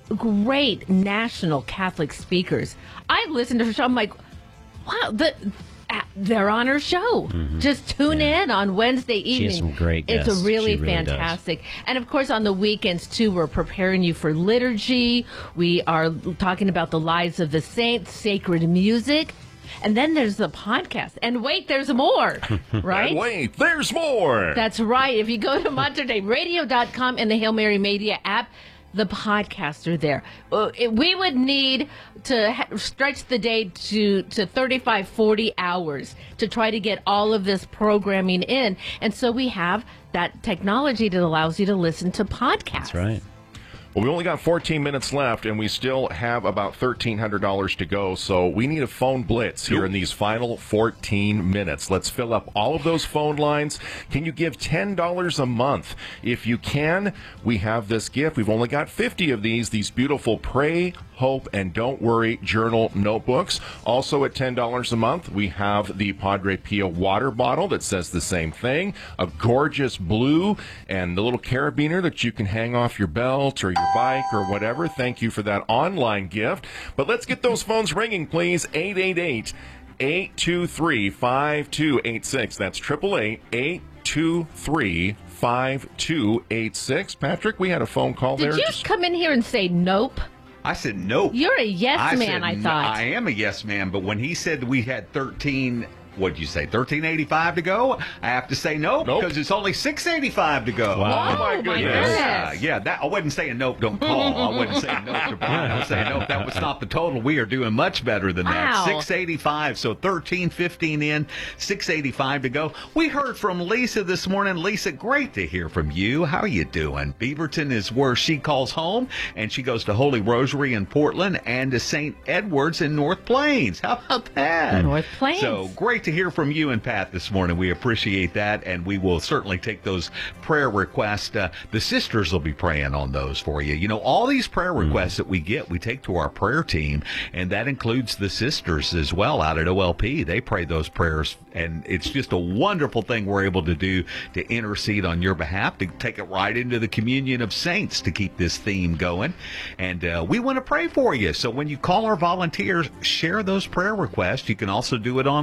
S3: great national Catholic speakers. I listened to her show, I'm like, wow, the... they're on her show. Mm-hmm. Just tune yeah. in on Wednesday evening.
S6: She has some great guests.
S3: It's a really,
S6: really
S3: fantastic.
S6: Does.
S3: And of course, on the weekends too, we're preparing you for liturgy. We are talking about the lives of the saints, sacred music. And then there's the podcast. And wait, there's more, right?
S1: And wait, there's more.
S3: That's right. If you go to mater dei radio dot com and the Hail Mary Media app, the podcasts are there. Uh, it, we would need to ha- stretch the day to, to thirty-five, forty hours to try to get all of this programming in. And so we have that technology that allows you to listen to podcasts.
S6: That's right.
S1: Well, we only got fourteen minutes left, and we still have about thirteen hundred dollars to go, so we need a phone blitz here in these final fourteen minutes. Let's fill up all of those phone lines. Can you give ten dollars a month? If you can, we have this gift. We've only got fifty of these, these beautiful Pray, Hope, and Don't Worry journal notebooks. Also at ten dollars a month, we have the Padre Pio water bottle that says the same thing, a gorgeous blue, and the little carabiner that you can hang off your belt or your bike or whatever. Thank you for that online gift. But let's get those phones ringing, please. eight eight eight, eight two three, five two eight six. That's eight eight eight, eight two three, five two eight six. Patrick, we had a phone call
S3: Did
S1: there.
S3: Did you
S1: Just...
S3: come in here and say nope?
S2: I said nope.
S3: You're a yes
S2: I
S3: man,
S2: said,
S3: I thought.
S2: I am a yes man, but when he said we had thirteen, what'd you say, thirteen eighty-five to go, I have to say nope,
S1: nope.
S2: because it's only six eighty-five to go.
S6: Wow.
S3: Oh, my goodness.
S2: Yeah, yeah, that, I wasn't saying nope, don't call. I wasn't saying nope to Brian. I was saying nope, that was not the total. We are doing much better than that.
S3: Wow.
S2: six eighty-five, so thirteen fifteen in, six eighty-five to go. We heard from Lisa this morning. Lisa, great to hear from you. How are you doing? Beaverton is where she calls home, and she goes to Holy Rosary in Portland and to Saint Edward's in North Plains. How about that?
S3: North Plains.
S2: So great to hear from you and Pat this morning. We appreciate that, and we will certainly take those prayer requests. Uh, the sisters will be praying on those for you. You know, all these prayer requests mm. that we get, we take to our prayer team, and that includes the sisters as well out at O L P. They pray those prayers, and it's just a wonderful thing we're able to do to intercede on your behalf, to take it right into the communion of saints to keep this theme going. And uh, we want to pray for you. So when you call our volunteers, share those prayer requests. You can also do it online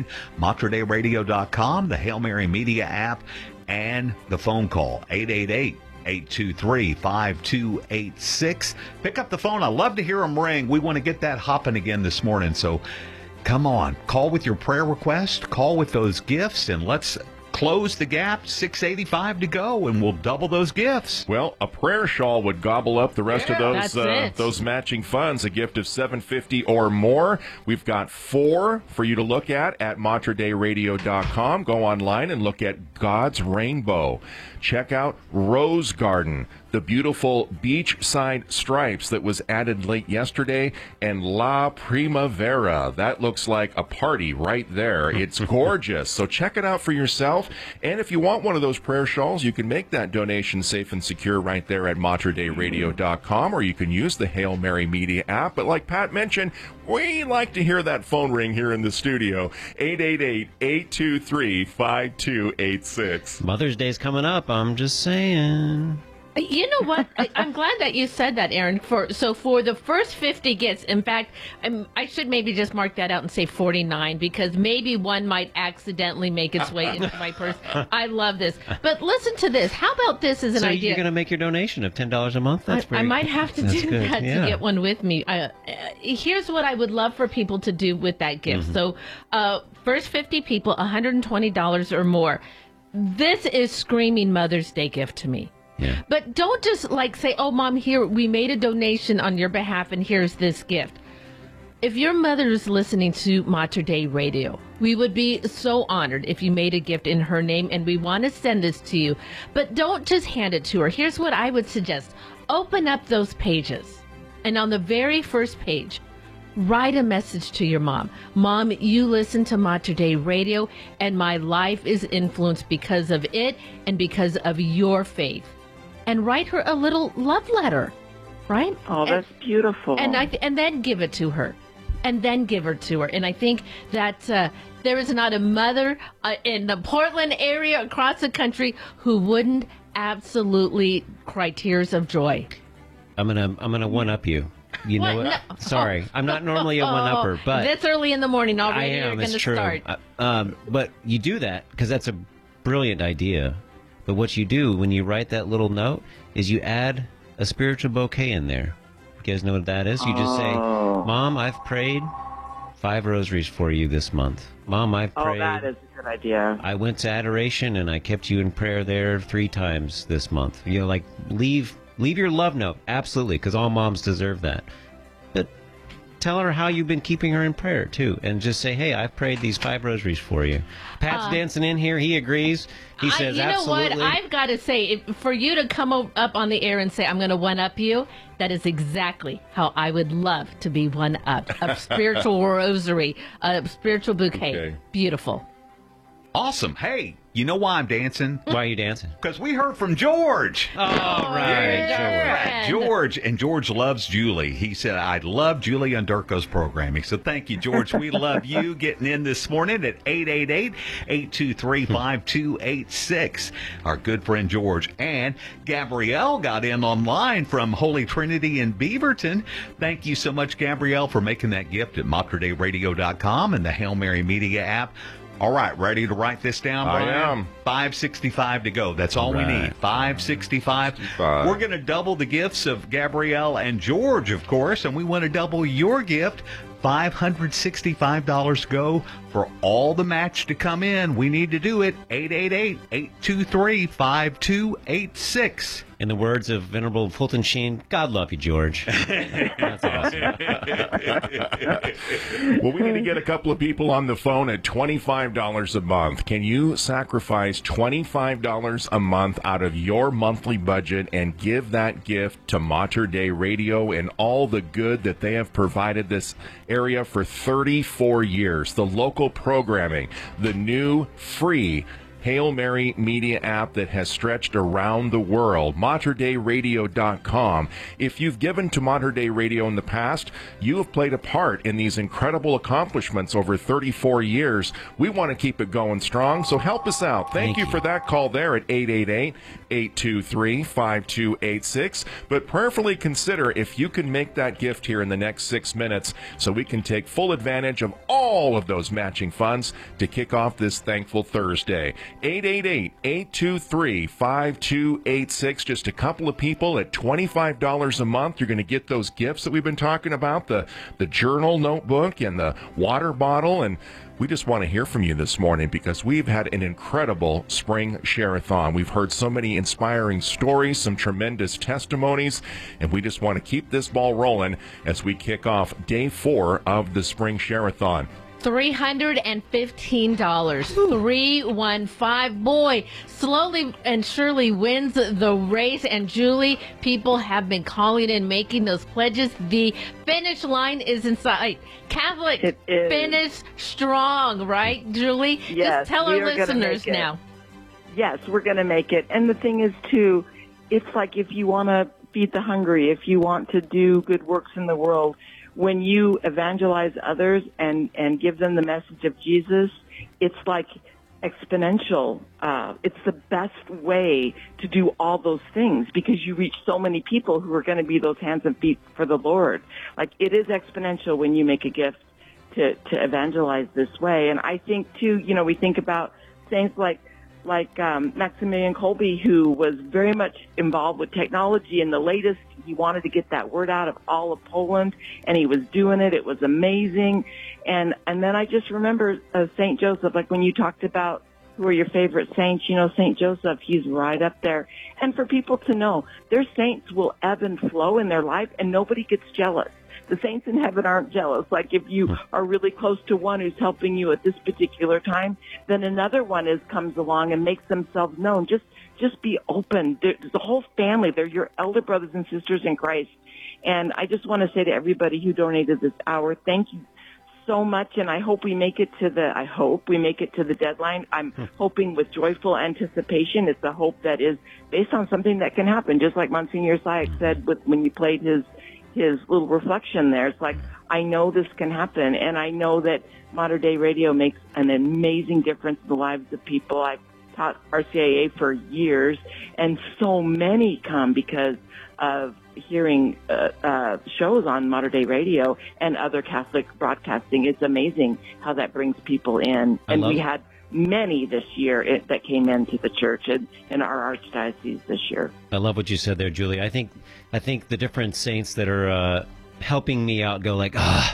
S2: mater dei radio dot com, the Hail Mary Media app, and the phone call, eight eight eight, eight two three, five two eight six. Pick up the phone. I love to hear them ring. We want to get that hopping again this morning, so come on. Call with your prayer request, call with those gifts, and let's close the gap. Six eighty-five to go, and we'll double those gifts.
S1: Well, a prayer shawl would gobble up the rest
S2: Yeah,
S1: of those
S3: that's
S1: uh,
S3: it.
S1: those matching funds. A gift of seven fifty or more. We've got four for you to look at at mater dei radio dot com. Go online and look at God's Rainbow. Check out Rose Garden, the beautiful beachside stripes that was added late yesterday, and La Primavera. That looks like a party right there. It's gorgeous. So check it out for yourself. And if you want one of those prayer shawls, you can make that donation safe and secure right there at mater dei radio dot com, or you can use the Hail Mary Media app. But like Pat mentioned, we like to hear that phone ring here in the studio. eight eight eight, eight two three, five two eight six.
S6: Mother's Day's coming up. I'm just saying.
S3: You know what? I, I'm glad that you said that, Aaron. For so for the first fifty gifts, in fact, I'm, I should maybe just mark that out and say forty-nine, because maybe one might accidentally make its way into my purse. I love this. But listen to this. How about this as an
S6: So
S3: idea?
S6: you're going to make your donation of ten dollars a month? That's
S3: I,
S6: pretty
S3: I might have to
S6: that's
S3: do
S6: good.
S3: that
S6: Yeah.
S3: to get one with me. Uh, uh, here's what I would love for people to do with that gift.
S6: Mm-hmm.
S3: So, uh, first fifty people, one hundred twenty dollars or more. This is screaming Mother's Day gift to me.
S6: Yeah.
S3: But don't just like say, oh, Mom, here, we made a donation on your behalf and here's this gift. If your mother is listening to Mater Dei Radio, we would be so honored if you made a gift in her name, and we want to send this to you. But don't just hand it to her. Here's what I would suggest. Open up those pages, and on the very first page, write a message to your mom. Mom, you listen to Mater Dei Radio, and my life is influenced because of it and because of your faith. And write her a little love letter, right?
S4: Oh, that's beautiful.
S3: And I th- and then give it to her, and then give her to her. And I think that uh, there is not a mother uh, in the Portland area, across the country, who wouldn't absolutely cry tears of joy.
S6: I'm gonna I'm gonna one up you. You know
S3: What?
S6: what?
S3: No.
S6: Sorry, I'm not normally a one upper,
S3: Oh,
S6: but
S3: this early in the morning
S6: I
S3: already, you're
S6: am.
S3: going
S6: It's
S3: to
S6: true.
S3: start.
S6: Uh, um, but you do that because that's a brilliant idea. But what you do when you write that little note is you add a spiritual bouquet in there. You guys know what that is? You just say,
S4: Oh.
S6: "Mom, I've prayed five rosaries for you this month. Mom, I've
S4: Oh,
S6: prayed.
S4: that is a good idea.
S6: I went to adoration and I kept you in prayer there three times this month." You know, like leave leave your love note, absolutely, because all moms deserve that. But tell her how you've been keeping her in prayer too, and just say, "Hey, I've prayed these five rosaries for you." Pat's
S3: Uh,
S6: dancing in here; he agrees. He
S3: I-
S6: says,
S3: you know
S6: "Absolutely."
S3: what? I've got to say, if, for you to come o- up on the air and say, I'm going to one-up you, that is exactly how I would love to be one-up. A spiritual rosary, a spiritual bouquet.
S1: Okay.
S3: Beautiful.
S2: Awesome. Hey, you know why I'm dancing?
S6: Why are you dancing?
S2: Because we heard from George.
S6: All right,
S3: yeah.
S6: George.
S2: George, and George loves Julie. He said, I love Julie Underko's programming. So thank you, George. We love you getting in this morning at eight eight eight, eight two three, five two eight six. Our good friend George. And Gabrielle got in online from Holy Trinity in Beaverton. Thank you so much, Gabrielle, for making that gift at mater dei radio dot com and the Hail Mary Media app. All right, ready to write this down,
S1: I
S2: Brian?
S1: am.
S2: five sixty-five to go. That's all we
S1: Right.
S2: need. five sixty-five.
S1: sixty-five.
S2: We're going to double the gifts of Gabrielle and George, of course, and we want to double your gift. five hundred sixty-five dollars to go for all the match to come in. We need to do it. eight eight eight, eight two three, five two eight six.
S6: In the words of Venerable Fulton Sheen, God love you, George. That's awesome.
S1: Well, we need to get a couple of people on the phone at twenty-five dollars a month. Can you sacrifice twenty-five dollars a month out of your monthly budget and give that gift to Mater Dei Radio and all the good that they have provided this area for thirty-four years? The local programming, the new free Hail Mary media app that has stretched around the world, mater dei radio dot com. If you've given to Mater Dei Radio in the past, you have played a part in these incredible accomplishments over thirty-four years. We want to keep it going strong, so help us out. Thank, Thank you, you for that call there at eight eight eight, eight two three, five two eight six. But prayerfully consider if you can make that gift here in the next six minutes so we can take full advantage of all of those matching funds to kick off this Thankful Thursday. eight eight eight, eight two three, five two eight six. Just a couple of people at twenty-five dollars a month. You're going to get those gifts that we've been talking about, the, the journal notebook and the water bottle. And we just want to hear from you this morning because we've had an incredible spring share-a-thon. We've heard so many inspiring stories, some tremendous testimonies, and we just want to keep this ball rolling as we kick off day four of the spring share-a-thon.
S3: three hundred fifteen dollars. three one five. Boy, slowly and surely wins the race. And Julie, people have been calling in, making those pledges. The finish line is in sight. Catholic, finish strong, right, Julie?
S4: Yes.
S3: Just tell our listeners now.
S4: Yes, we're going to make it. And the thing is, too, it's like if you want to feed the hungry, if you want to do good works in the world, when you evangelize others and, and give them the message of Jesus, it's like exponential. Uh, it's the best way to do all those things because you reach so many people who are going to be those hands and feet for the Lord. Like, it is exponential when you make a gift to, to evangelize this way. And I think, too, you know, we think about saints like like um, Maximilian Kolbe, who was very much involved with technology. And the latest, he wanted to get that word out of all of Poland, and he was doing it. It was amazing. And and then I just remember uh, Saint Joseph, like when you talked about who are your favorite saints, you know, Saint Joseph, he's right up there. And for people to know, their saints will ebb and flow in their life, and nobody gets jealous. The saints in heaven aren't jealous. Like if you are really close to one who's helping you at this particular time, then another one is comes along and makes themselves known. Just just be open. There's the whole family. They're your elder brothers and sisters in Christ. And I just want to say to everybody who donated this hour, thank you so much. And I hope we make it to the, I hope we make it to the deadline. I'm hoping with joyful anticipation. It's a hope that is based on something that can happen. Just like Monsignor Sayek said with, when you played his his little reflection there. It's like, I know this can happen, and I know that Mater Dei Radio makes an amazing difference in the lives of people. I've taught R C I A for years, and so many come because of hearing uh, uh, shows on Mater Dei Radio and other Catholic broadcasting. It's amazing how that brings people in.
S6: I
S4: and
S6: love
S4: we
S6: it.
S4: had many this year it, that came into the church in, in our archdiocese this year.
S6: I love what you said there, Julie. I think I think the different saints that are uh, helping me out go like, ah,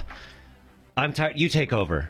S6: I'm tired. You take over.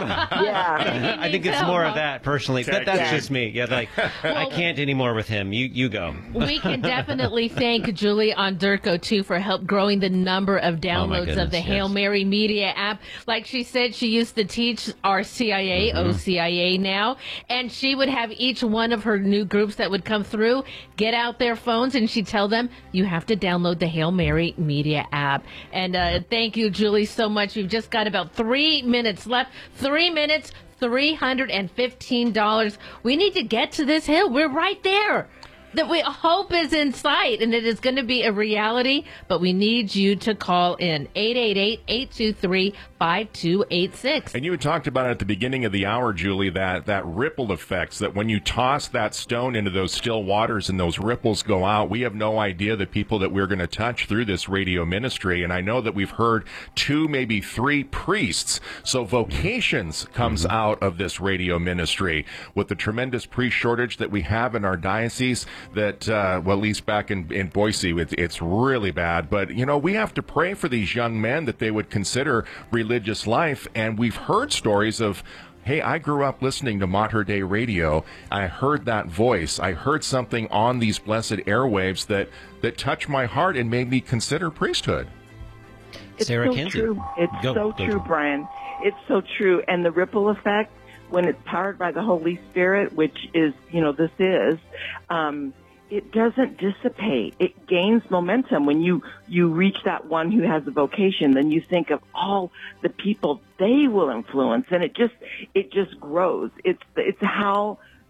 S4: Yeah.
S6: I think it's more of that personally, but that's
S4: Yeah.
S6: just me. Yeah, like I can't anymore with him. You you go.
S3: We can definitely thank Julie Onderko, too, for help growing the number of downloads
S6: goodness,
S3: of the
S6: yes.
S3: Hail Mary Media app. Like she said, she used to teach our C I A,
S6: Mm-hmm.
S3: O C I A now, and she would have each one of her new groups that would come through get out their phones, and she'd tell them, you have to download the Hail Mary Media app. And uh, thank you, Julie, so much. We've just got about three minutes left. Three minutes, three hundred fifteen dollars. We need to get to this hill. We're right there. That we hope is in sight, and it is going to be a reality, but we need you to call in eight eight eight, eight two three, five two eight six.
S1: And you had talked about at the beginning of the hour, Julie, that, that ripple effects, that when you toss that stone into those still waters and those ripples go out, we have no idea the people that we're going to touch through this radio ministry. And I know that we've heard two, maybe three priests. So vocations comes mm-hmm. out of this radio ministry with the tremendous priest shortage that we have in our diocese. That, uh, well, at least back in, in Boise, it, it's really bad. But, you know, we have to pray for these young men that they would consider religious life. And we've heard stories of, hey, I grew up listening to Mater Dei Radio. I heard that voice. I heard something on these blessed airwaves that, that touched my heart and made me consider priesthood.
S4: It's
S6: Sarah
S4: so
S6: Kinsey.
S4: true. It's
S6: Go,
S4: so
S6: go,
S4: true,
S6: go.
S4: Brian. It's so true. And the ripple effect, when it's powered by the Holy Spirit, which is, you know, this is, um, it doesn't dissipate. It gains momentum. When you, you reach that one who has a vocation, then you think of all the people they will influence, and it just, it just grows. It's, it's how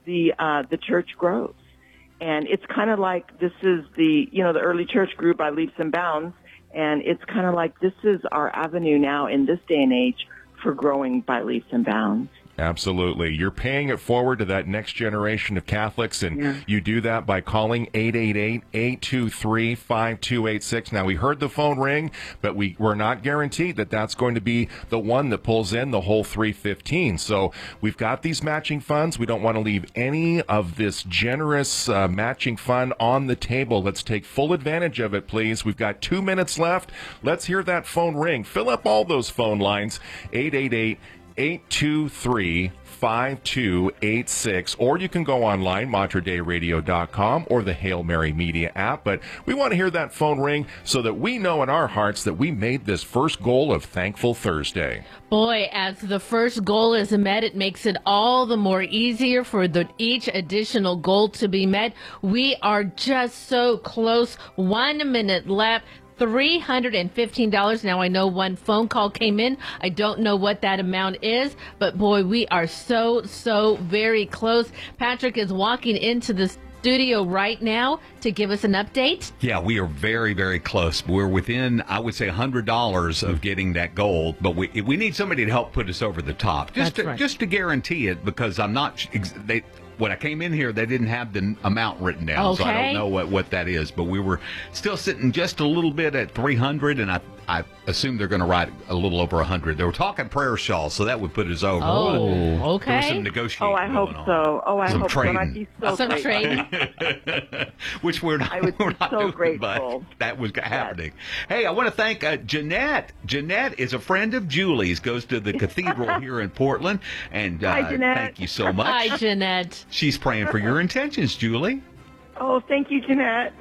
S4: the uh, the church grows. And it's kind of like this is the, you know, the early church grew by leaps and bounds. And it's kind of like this is our avenue now in this day and age for growing by leaps and bounds.
S1: Absolutely. You're paying it forward to that next generation of Catholics, and
S4: Yeah.
S1: you do that by calling eight eight eight, eight two three, five two eight six. Now, we heard the phone ring, but we, we're not guaranteed that that's going to be the one that pulls in the whole three fifteen. So we've got these matching funds. We don't want to leave any of this generous uh, matching fund on the table. Let's take full advantage of it, please. We've got two minutes left. Let's hear that phone ring. Fill up all those phone lines, eight eight eight, eight two three, five two eight six, or you can go online, mater dei radio dot com, or the Hail Mary Media app. But we want to hear that phone ring so that we know in our hearts that we made this first goal of Thankful Thursday.
S3: Boy, as the first goal is met, it makes it all the more easier for the each additional goal to be met. We are just so close. One minute left. three hundred fifteen dollars. Now, I know one phone call came in. I don't know what that amount is, but boy, we are so, so very close. Patrick is walking into the studio right now to give us an update.
S2: Yeah, we are very, very close. We're within, I would say, one hundred dollars of getting that goal, but we we need somebody to help put us over the top. Just
S3: That's
S2: to,
S3: right.
S2: just to guarantee it, because I'm not, ex- they, when I came in here, they didn't have the amount written down, so I
S3: Okay.
S2: don't know what, what that is, but we were still sitting just a little bit at three hundred, and I, I assume they're going to write a little over one hundred. They were talking prayer shawls, so that would put us over.
S3: Oh,
S2: There was
S3: okay.
S2: some negotiating
S4: Oh, I hope
S2: going on.
S4: so. Oh, I
S2: Some
S4: hope
S2: trading.
S4: so. I'd be so
S3: Some
S4: grateful.
S3: trading.
S2: Which we're not,
S4: I would be
S2: we're not
S4: so
S2: doing,
S4: grateful.
S2: but that was happening. Hey, I want to thank uh, Jeanette. Jeanette is a friend of Julie's, goes to the cathedral here in Portland, and uh,
S4: Hi, Jeanette.
S2: thank you so much.
S3: Hi, Jeanette.
S2: She's praying for your intentions, Julie.
S4: Oh, thank you, Jeanette.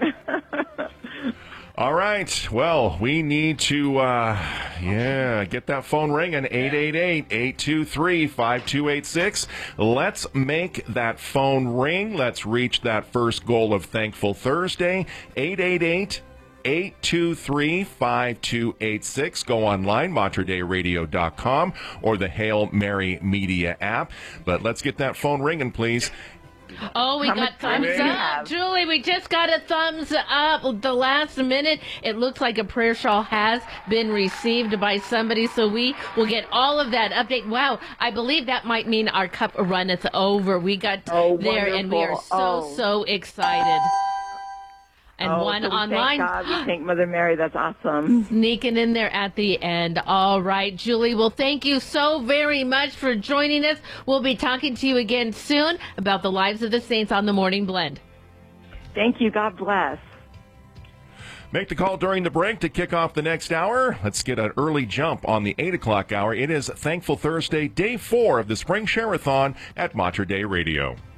S1: All right. Well, we need to, uh, yeah, get that phone ringing. eight eight eight, eight two three, five two eight six. Let's make that phone ring. Let's reach that first goal of Thankful Thursday. eight eight eight, eight two three, five two eight six. Go online, mater dei radio dot com, or the Hail Mary Media app. But let's get that phone ringing, please.
S3: Oh, we
S4: How
S3: got
S4: much time
S3: thumbs
S4: do you
S3: up.
S4: have?
S3: Julie, we just got a thumbs up the last minute. It looks like a prayer shawl has been received by somebody, so we will get all of that update. Wow, I believe that might mean our cup runneth over. We got
S4: Oh,
S3: there, and we are
S4: wonderful.
S3: so,
S4: Oh.
S3: so excited. And
S4: oh,
S3: one
S4: so we
S3: online.
S4: Thank God. We thank Mother Mary. That's awesome.
S3: Sneaking in there at the end. All right, Julie. Well, thank you so very much for joining us. We'll be talking to you again soon about the lives of the saints on the Morning Blend.
S4: Thank you. God bless.
S1: Make the call during the break to kick off the next hour. Let's get an early jump on the eight o'clock hour. It is Thankful Thursday, day four of the Spring Share-a-thon at Mater Dei Radio.